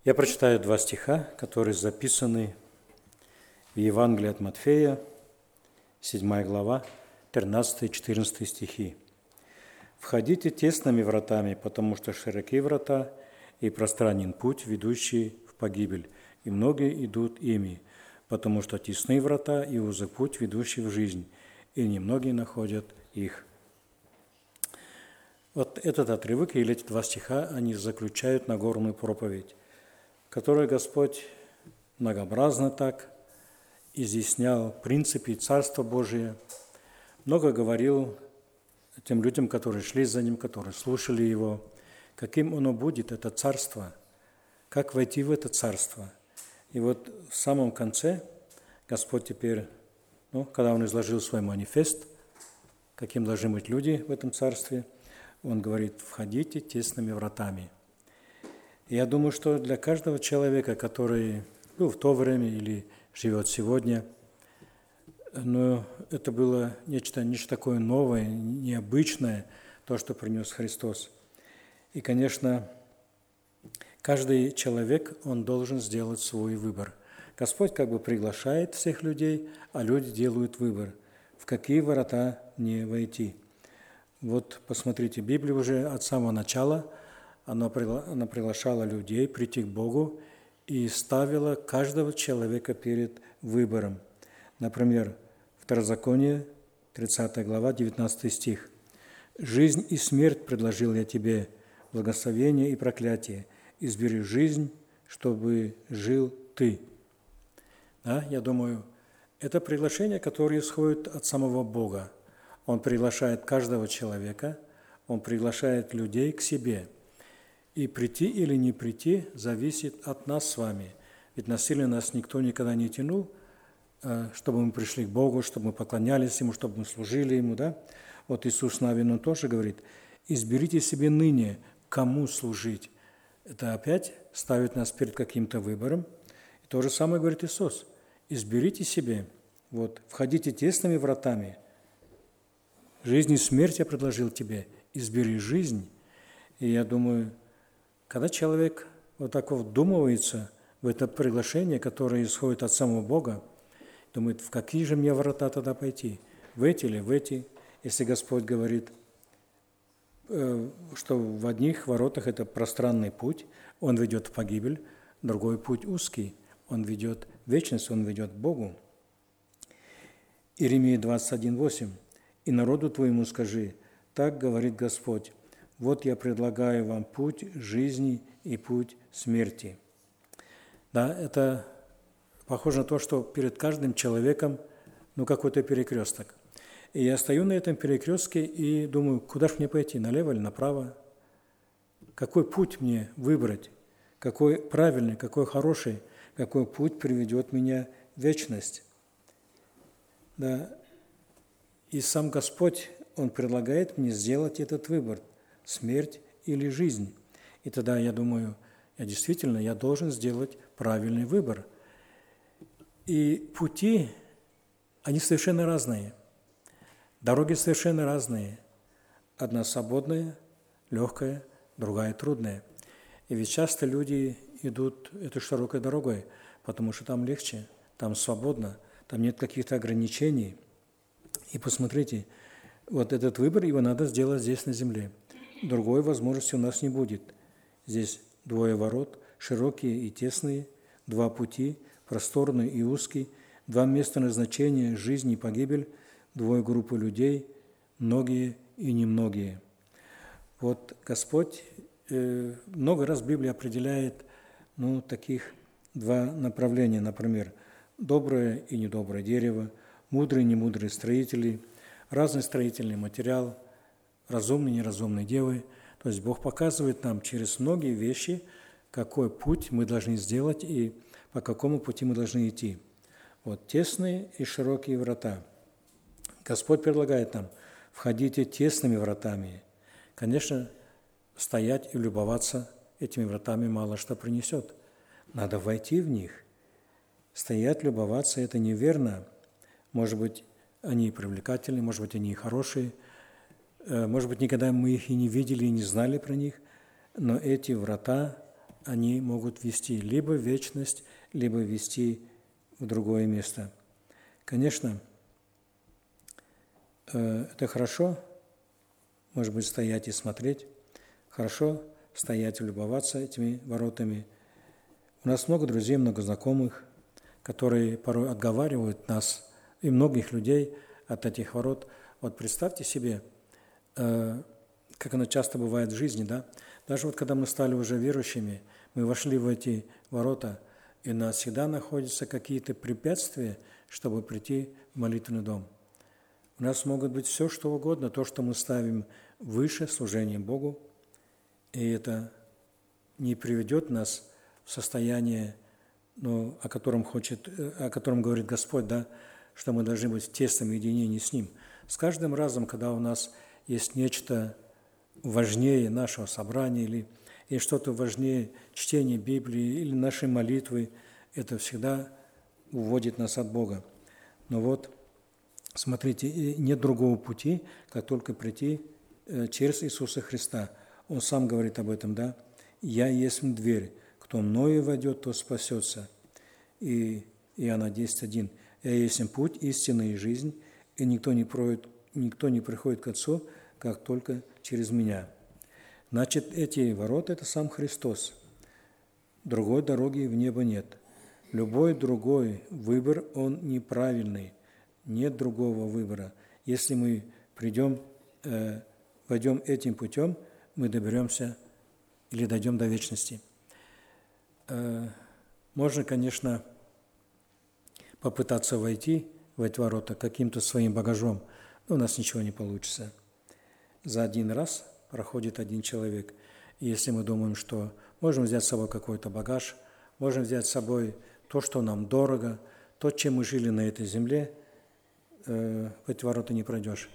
Я прочитаю 2 стиха, которые записаны в Евангелии от Матфея, 7 глава, 13-14 стихи. «Входите тесными вратами, потому что широки врата и пространен путь, ведущий в погибель, и многие идут ими, потому что тесны врата и узок путь, ведущий в жизнь, и немногие находят их». Вот этот отрывок или эти 2 стиха, они заключают Нагорную проповедь, которую Господь многообразно так изъяснял принципы Царства Божия, много говорил тем людям, которые шли за Ним, которые слушали Его, каким оно будет, это Царство, как войти в это Царство. И вот в самом конце Господь теперь, когда Он изложил свой манифест, каким должны быть люди в этом Царстве, Он говорит: «Входите тесными вратами». Я думаю, что для каждого человека, который был в то время или живет сегодня, но это было нечто такое новое, необычное, то, что принес Христос. И, конечно, каждый человек, он должен сделать свой выбор. Господь как бы приглашает всех людей, а люди делают выбор, в какие ворота мне войти. Вот посмотрите, Библия уже от самого начала, она приглашала людей прийти к Богу и ставила каждого человека перед выбором. Например, Второзаконие, 30 глава, 19 стих. «Жизнь и смерть предложил я тебе, благословение и проклятие. Избери жизнь, чтобы жил ты». Да, я думаю, это приглашение, которое исходит от самого Бога. Он приглашает каждого человека, Он приглашает людей к себе. И прийти или не прийти зависит от нас с вами. Ведь насильно нас никто никогда не тянул, чтобы мы пришли к Богу, чтобы мы поклонялись Ему, чтобы мы служили Ему. Да? Вот Иисус Навин, Он тоже говорит: «Изберите себе ныне, кому служить». Это опять ставит нас перед каким-то выбором. И то же самое говорит Иисус: «Изберите себе, входите тесными вратами. Жизнь и смерть я предложил тебе, избери жизнь». И я думаю, когда человек вот так вдумывается в это приглашение, которое исходит от самого Бога, думает, в какие же мне врата тогда пойти? В эти или в эти? Если Господь говорит, что в одних воротах это пространный путь, Он ведет в погибель, другой путь узкий, Он ведет в вечность, Он ведет к Богу. Иеремия 21:8. «И народу твоему скажи, так говорит Господь, вот я предлагаю вам путь жизни и путь смерти». Да, это похоже на то, что перед каждым человеком какой-то перекресток. И я стою на этом перекрестке и думаю, куда же мне пойти, налево или направо? Какой путь мне выбрать? Какой правильный, какой хороший, какой путь приведет меня в вечность? Да. И сам Господь, Он предлагает мне сделать этот выбор – смерть или жизнь. И тогда я думаю, я должен сделать правильный выбор. И пути, они совершенно разные. Дороги совершенно разные. Одна свободная, легкая, другая трудная. И ведь часто люди идут этой широкой дорогой, потому что там легче, там свободно, там нет каких-то ограничений. И посмотрите, вот этот выбор, его надо сделать здесь на земле. Другой возможности у нас не будет. Здесь 2 ворот, широкие и тесные, 2 пути, просторный и узкий, 2 места назначения, жизнь и погибель, 2 группы людей, многие и немногие. Вот Господь много раз в Библии определяет таких 2 направления, например, доброе и недоброе дерево, мудрые и немудрые строители, разный строительный материал, разумные и неразумные девы. То есть Бог показывает нам через многие вещи, какой путь мы должны сделать и по какому пути мы должны идти. Вот тесные и широкие врата. Господь предлагает нам: входите тесными вратами. Конечно, стоять и любоваться этими вратами мало что принесет. Надо войти в них. Стоять, любоваться – это неверно. Может быть, они привлекательны, может быть, они хорошие, может быть, никогда мы их и не видели, и не знали про них, но эти врата, они могут вести либо в вечность, либо вести в другое место. Конечно, это хорошо, может быть, стоять и смотреть, хорошо стоять и любоваться этими воротами. У нас много друзей, много знакомых, которые порой отговаривают нас и многих людей от этих ворот. Вот представьте себе, как оно часто бывает в жизни, да? Даже вот когда мы стали уже верующими, мы вошли в эти ворота, и у нас всегда находятся какие-то препятствия, чтобы прийти в молитвенный дом. У нас могут быть все, что угодно, то, что мы ставим выше служения Богу, и это не приведет нас в состояние, о котором говорит Господь, да, что мы должны быть в тесном единении с Ним. С каждым разом, когда у нас есть нечто важнее нашего собрания или что-то важнее чтения Библии или нашей молитвы, это всегда уводит нас от Бога. Но вот, смотрите, нет другого пути, как только прийти через Иисуса Христа. Он сам говорит об этом, да? «Я есть дверь, кто мною войдет, тот спасется». И Иоанна 10:1. «Я есть путь, истина и жизнь, и никто не приходит к Отцу, как только через Меня». Значит, эти ворота – это сам Христос. Другой дороги в небо нет. Любой другой выбор, он неправильный. Нет другого выбора. Если мы войдем этим путем, мы доберемся или дойдем до вечности. Можно, конечно, попытаться войти в эти ворота каким-то своим багажом, но у нас ничего не получится. За один раз проходит один человек. И если мы думаем, что можем взять с собой какой-то багаж, можем взять с собой то, что нам дорого, то, чем мы жили на этой земле, в эти ворота не пройдешь.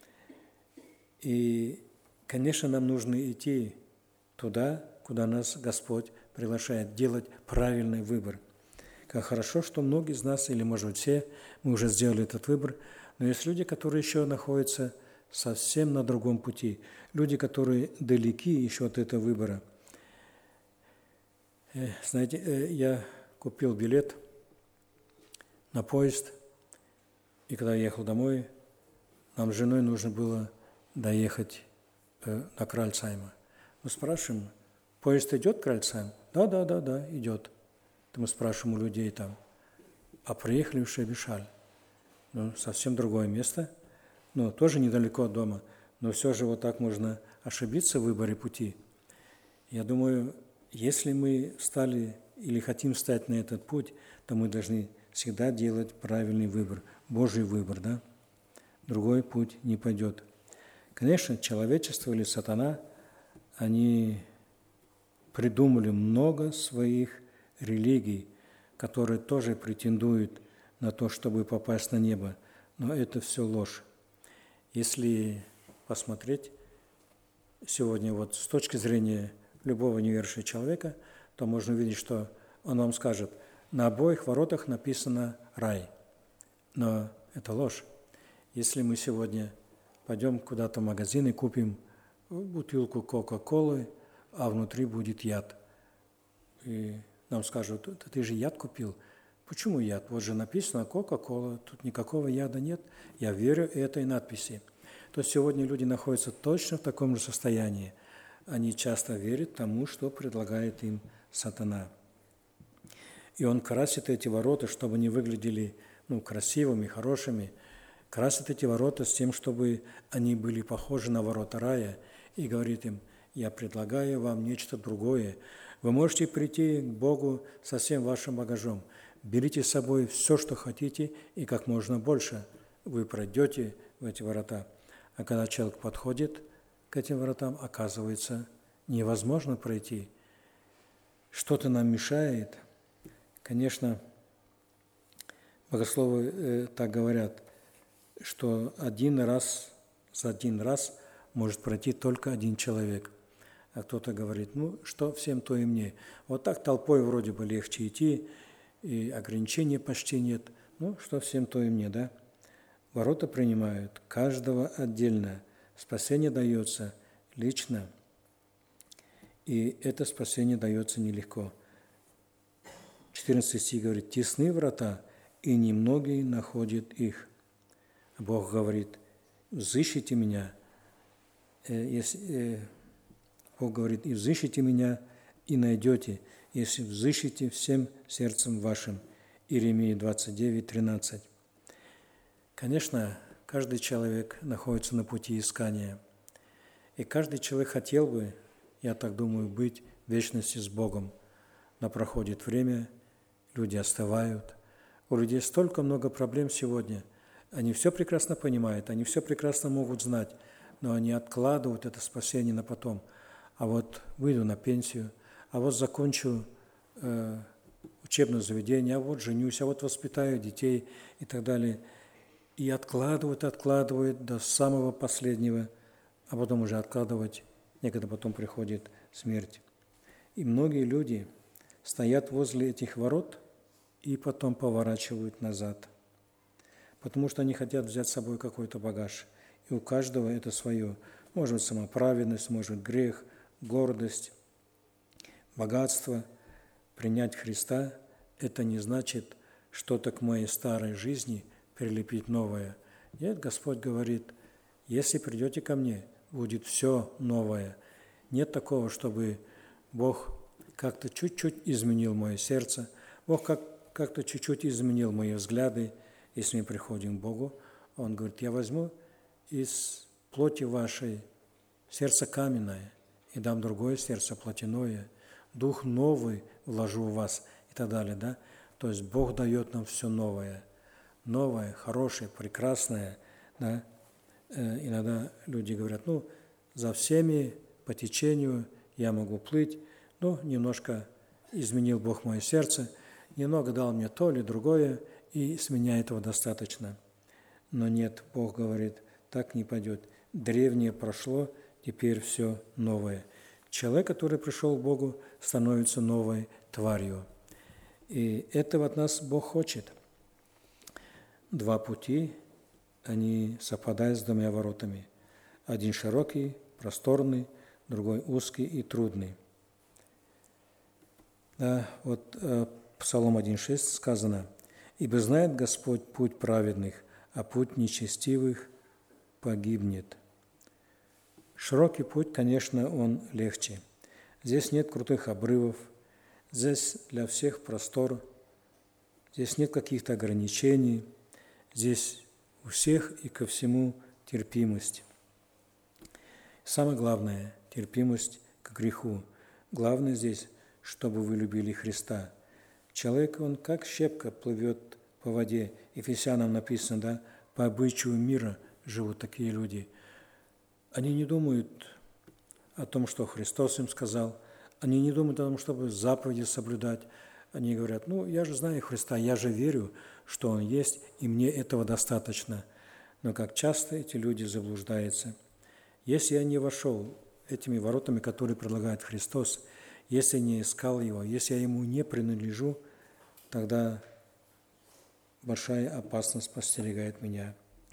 И, конечно, нам нужно идти туда, куда нас Господь приглашает, делать правильный выбор. Как хорошо, что многие из нас, или, может быть, все, мы уже сделали этот выбор, но есть люди, которые еще находятся совсем на другом пути, люди, которые далеки еще от этого выбора. Знаете, я купил билет на поезд, и когда я ехал домой, нам с женой нужно было доехать до Кральцхайма. Мы спрашиваем, поезд идет к Кральцхайму? Да, идет. То мы спрашиваем у людей там, а приехали в Швейбиш-Аль. Совсем другое место, но тоже недалеко от дома, но все же вот так можно ошибиться в выборе пути. Я думаю, если мы стали или хотим встать на этот путь, то мы должны всегда делать правильный выбор, Божий выбор, да? Другой путь не пойдет. Конечно, человечество или сатана, они придумали много своих религий, которые тоже претендуют на то, чтобы попасть на небо, но это все ложь. Если посмотреть сегодня вот с точки зрения любого неверующего человека, то можно увидеть, что он вам скажет, на обоих воротах написано «рай», но это ложь. Если мы сегодня пойдем куда-то в магазин и купим бутылку Кока-Колы, а внутри будет яд, и нам скажут, ты же яд купил. Почему яд? Вот же написано Кока-Кола, тут никакого яда нет. Я верю этой надписи. То есть сегодня люди находятся точно в таком же состоянии. Они часто верят тому, что предлагает им сатана. И он красит эти ворота, чтобы они выглядели красивыми, хорошими. Красит эти ворота с тем, чтобы они были похожи на ворота рая. И говорит им, я предлагаю вам нечто другое. Вы можете прийти к Богу со всем вашим багажом. Берите с собой все, что хотите, и как можно больше. Вы пройдете в эти ворота. А когда человек подходит к этим воротам, оказывается, невозможно пройти. Что-то нам мешает. Конечно, богословы так говорят, что за один раз может пройти только один человек. А кто-то говорит, что всем, то и мне. Вот так толпой вроде бы легче идти, и ограничений почти нет. Что всем, то и мне, да? Ворота принимают каждого отдельно. Спасение дается лично. И это спасение дается нелегко. 14 стих говорит: «Тесны врата, и немногие находят их». Бог говорит: «Взыщите меня». Бог говорит: «И взыщите меня, и найдете, если взыщите всем сердцем вашим». Иеремия 29:13. Конечно, каждый человек находится на пути искания. И каждый человек хотел бы, я так думаю, быть в вечности с Богом. Но проходит время, люди остывают. У людей столько много проблем сегодня. Они все прекрасно понимают, они все прекрасно могут знать, но они откладывают это спасение на потом. А вот выйду на пенсию, а вот закончу учебное заведение, а вот женюсь, а вот воспитаю детей и так далее. И откладывают до самого последнего, а потом уже откладывать, некогда потом приходит смерть. И многие люди стоят возле этих ворот и потом поворачивают назад, потому что они хотят взять с собой какой-то багаж. И у каждого это свое. Может быть, самоправедность, может быть, грех, гордость, богатство. Принять Христа – это не значит что-то к моей старой жизни прилепить новое. Нет, Господь говорит: если придете ко мне, будет все новое. Нет такого, чтобы Бог как-то чуть-чуть изменил мое сердце, Бог как-то чуть-чуть изменил мои взгляды. Если мы приходим к Богу, Он говорит: я возьму из плоти вашей сердце каменное и дам другое сердце плотяное, дух новый вложу в вас и так далее. Да? То есть Бог дает нам все новое, хорошее, прекрасное. Да? Иногда люди говорят: за всеми по течению я могу плыть, немножко изменил Бог мое сердце, немного дал мне то или другое, и с меня этого достаточно. Но нет, Бог говорит: так не пойдет. Древнее прошло, теперь все новое. Человек, который пришел к Богу, становится новой тварью. И этого от нас Бог хочет. Два пути, они совпадают с двумя воротами. Один широкий, просторный, другой узкий и трудный. Да, вот Псалом 1:6 сказано: «Ибо знает Господь путь праведных, а путь нечестивых погибнет». Широкий путь, конечно, он легче. Здесь нет крутых обрывов, здесь для всех простор, здесь нет каких-то ограничений, здесь у всех и ко всему терпимость. Самое главное – терпимость к греху. Главное здесь, чтобы вы любили Христа. Человек, он как щепка плывет по воде. Ефесянам написано, да, по обычаю мира живут такие люди. Они не думают о том, что Христос им сказал. Они не думают о том, чтобы заповеди соблюдать. Они говорят: я же знаю Христа, я же верю, что Он есть, и мне этого достаточно. Но как часто эти люди заблуждаются. Если я не вошел этими воротами, которые предлагает Христос, если я не искал Его, если я Ему не принадлежу, тогда большая опасность подстерегает меня.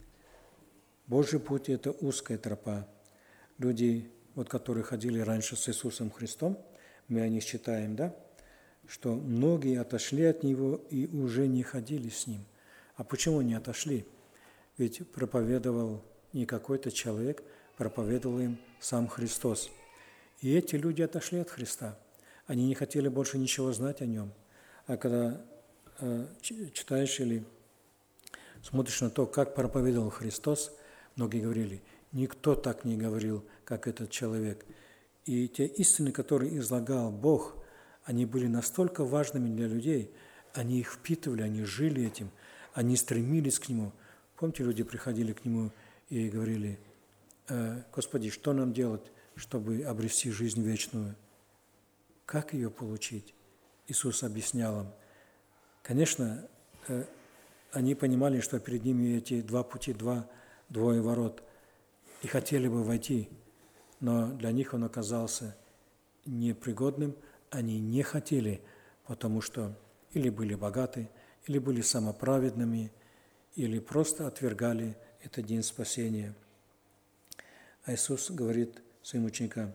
Божий путь – это узкая тропа. Люди, которые ходили раньше с Иисусом Христом, мы о них читаем, да, что многие отошли от Него и уже не ходили с Ним. А почему не отошли? Ведь проповедовал не какой-то человек, проповедовал им сам Христос. И эти люди отошли от Христа. Они не хотели больше ничего знать о Нем. А когда читаешь или смотришь на то, как проповедовал Христос, многие говорили: никто так не говорил, как этот человек. И те истины, которые излагал Бог, они были настолько важными для людей, они их впитывали, они жили этим, они стремились к Нему. Помните, люди приходили к Нему и говорили: «Господи, что нам делать, чтобы обрести жизнь вечную? Как ее получить?» Иисус объяснял им. Конечно, они понимали, что перед ними эти два пути, двое ворот, и хотели бы войти, но для них он оказался непригодным, они не хотели, потому что или были богаты, или были самоправедными, или просто отвергали этот день спасения. А Иисус говорит своим ученикам: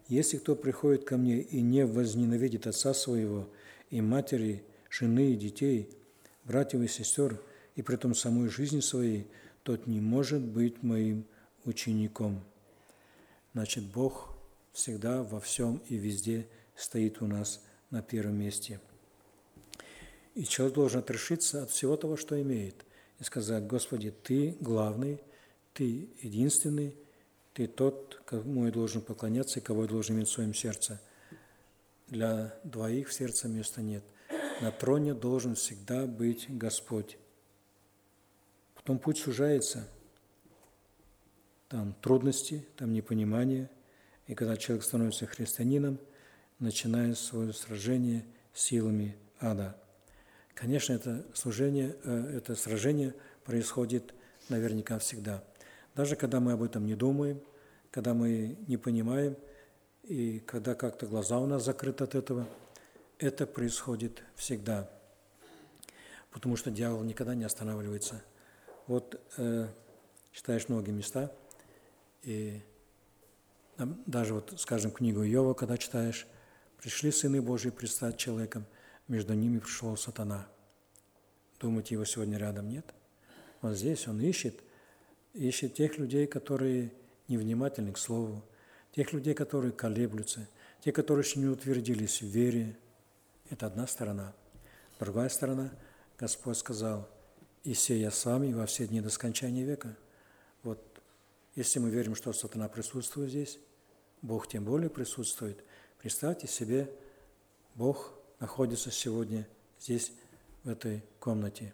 Если кто приходит ко мне и не возненавидит отца своего, и матери, жены и детей, братьев и сестер, и притом самой жизни своей, тот не может быть моим учеником». Значит, Бог всегда во всем и везде стоит у нас на первом месте. И человек должен отрешиться от всего того, что имеет, и сказать: «Господи, Ты главный, Ты единственный, Ты тот, кому я должен поклоняться и кого я должен иметь в своем сердце». Для двоих в сердце места нет. На троне должен всегда быть Господь. Потом путь сужается. Там трудности, там непонимание. И когда человек становится христианином, начинает свое сражение с силами ада. Конечно, это сражение происходит наверняка всегда. Даже когда мы об этом не думаем, когда мы не понимаем, и когда как-то глаза у нас закрыты от этого, это происходит всегда. Потому что дьявол никогда не останавливается. Вот читаешь многие места, и даже вот, скажем, книгу Иова, когда читаешь: «Пришли сыны Божьи предстать человеком, между ними пришел сатана». Думаете, его сегодня рядом нет? Вот здесь он ищет тех людей, которые невнимательны к Слову, тех людей, которые колеблются, те, которые еще не утвердились в вере. Это одна сторона. Другая сторона, Господь сказал: «И сея с вами во все дни до скончания века». Вот если мы верим, что сатана присутствует здесь, Бог тем более присутствует. Представьте себе, Бог находится сегодня здесь, в этой комнате.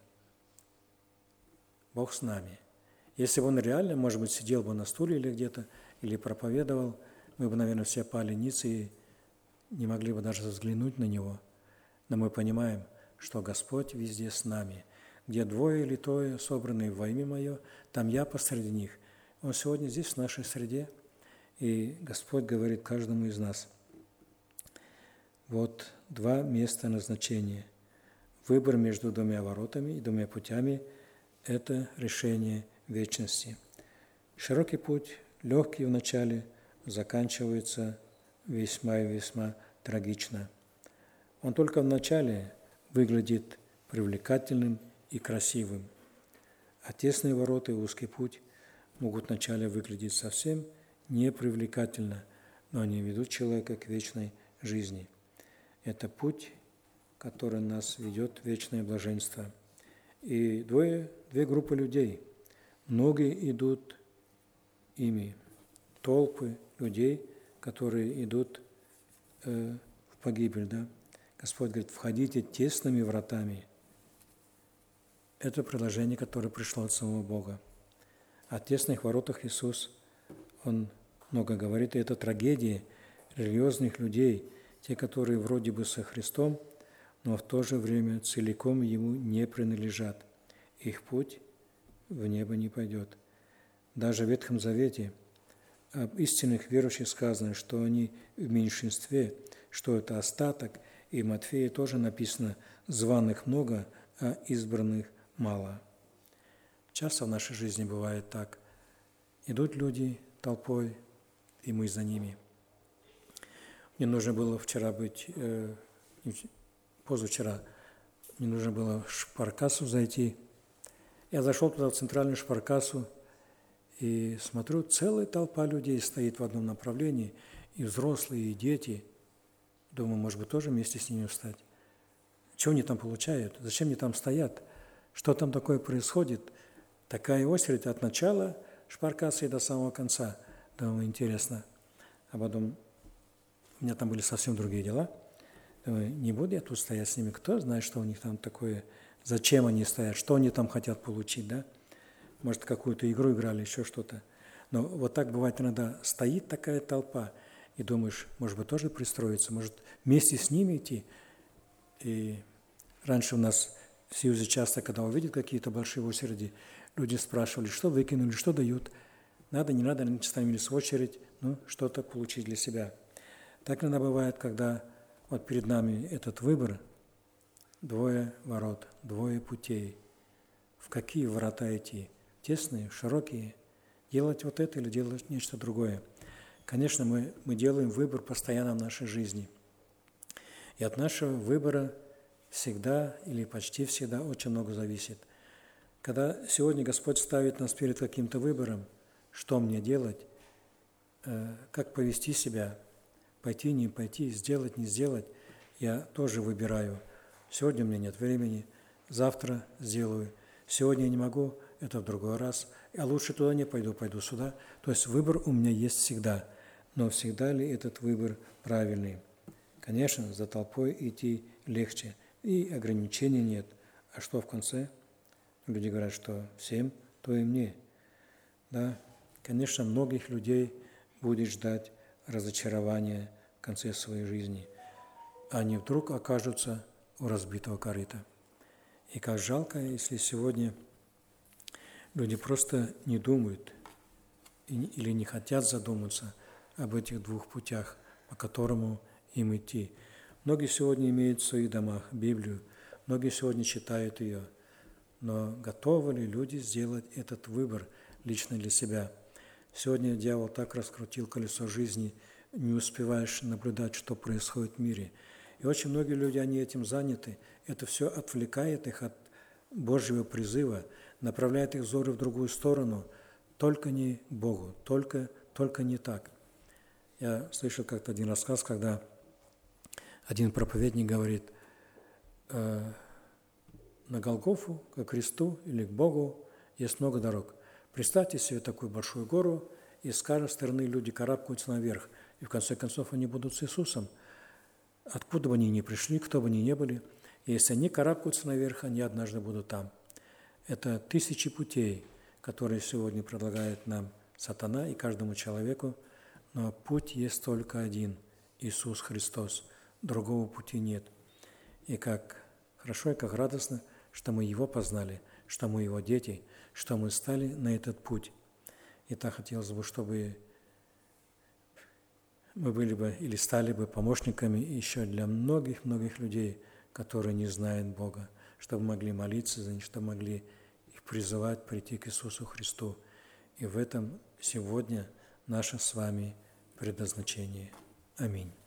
Бог с нами. Если бы Он реально, может быть, сидел бы на стуле или где-то, или проповедовал, мы бы, наверное, все пали ниц и не могли бы даже взглянуть на Него. Но мы понимаем, что Господь везде с нами. Где двое или трое собранные во имя Мое, там Я посреди них. Он сегодня здесь, в нашей среде, и Господь говорит каждому из нас. Вот два места назначения. Выбор между двумя воротами и двумя путями – это решение вечности. Широкий путь, легкий вначале, заканчивается весьма и весьма трагично. Он только вначале выглядит привлекательным и красивым, а тесные ворота и узкий путь могут вначале выглядеть совсем непривлекательно, но они ведут человека к вечной жизни. Это путь, который нас ведет в вечное блаженство. И две группы людей. Многие идут ими, толпы людей, которые идут в погибель. Да? Господь говорит: «Входите тесными вратами». Это предложение, которое пришло от самого Бога. О тесных воротах Иисус, Он много говорит, и это трагедия религиозных людей, те, которые вроде бы со Христом, но в то же время целиком Ему не принадлежат. Их путь в небо не пойдет. Даже в Ветхом Завете об истинных верующих сказано, что они в меньшинстве, что это остаток, и в Матфея тоже написано: «Званых много, а избранных мало». Часто в нашей жизни бывает так. Идут люди толпой, и мы за ними. Мне нужно было позавчера, мне нужно было в шпаркассу зайти. Я зашел туда, в центральную шпаркассу, и смотрю, целая толпа людей стоит в одном направлении, и взрослые, и дети. Думаю, может быть, тоже вместе с ними встать. Чего они там получают? Зачем они там стоят? Что там такое происходит? Такая очередь от начала шпаркассы до самого конца. Думаю, интересно. А потом у меня там были совсем другие дела. Думаю, не буду я тут стоять с ними. Кто знает, что у них там такое, зачем они стоят, что они там хотят получить, да? Может, какую-то игру играли, еще что-то. Но вот так бывает иногда. Стоит такая толпа, и думаешь, может быть, тоже пристроиться, может, вместе с ними идти. И раньше у нас в Союзе часто, когда увидят какие-то большие очереди, люди спрашивали, что выкинули, что дают. Надо, не надо, они становились в очередь, что-то получить для себя. Так иногда бывает, когда вот перед нами этот выбор, двое ворот, двое путей. В какие врата идти? Тесные, широкие? Делать вот это или делать нечто другое? Конечно, мы делаем выбор постоянно в нашей жизни. И от нашего выбора всегда или почти всегда очень много зависит. Когда сегодня Господь ставит нас перед каким-то выбором, что мне делать, как повести себя, пойти, не пойти, сделать, не сделать, я тоже выбираю. Сегодня у меня нет времени, завтра сделаю. Сегодня я не могу, это в другой раз. А лучше туда не пойду, пойду сюда. То есть выбор у меня есть всегда. Но всегда ли этот выбор правильный? Конечно, за толпой идти легче. И ограничений нет. А что в конце? Люди говорят, что всем, то и мне. Да, конечно, многих людей будет ждать разочарование в конце своей жизни. Они вдруг окажутся у разбитого корыта. И как жалко, если сегодня люди просто не думают или не хотят задуматься об этих двух путях, по которому им идти. Многие сегодня имеют в своих домах Библию, многие сегодня читают ее, но готовы ли люди сделать этот выбор лично для себя? Сегодня дьявол так раскрутил колесо жизни, не успеваешь наблюдать, что происходит в мире. И очень многие люди, они этим заняты. Это все отвлекает их от Божьего призыва, направляет их взоры в другую сторону, только не к Богу, только не так. Я слышал как-то один рассказ, когда один проповедник говорит: на Голгофу, к Христу или к Богу есть много дорог. Представьте себе такую большую гору, и с каждой стороны люди карабкаются наверх, и в конце концов они будут с Иисусом. Откуда бы они ни пришли, кто бы они ни были, и если они карабкаются наверх, они однажды будут там. Это тысячи путей, которые сегодня предлагает нам сатана и каждому человеку, но путь есть только один – Иисус Христос. Другого пути нет. И как хорошо и как радостно, что мы Его познали, что мы Его дети, что мы стали на этот путь. И так хотелось бы, чтобы мы были бы или стали бы помощниками еще для многих-многих людей, которые не знают Бога, чтобы могли молиться за них, чтобы могли их призывать прийти к Иисусу Христу. И в этом сегодня наше с вами предназначение. Аминь.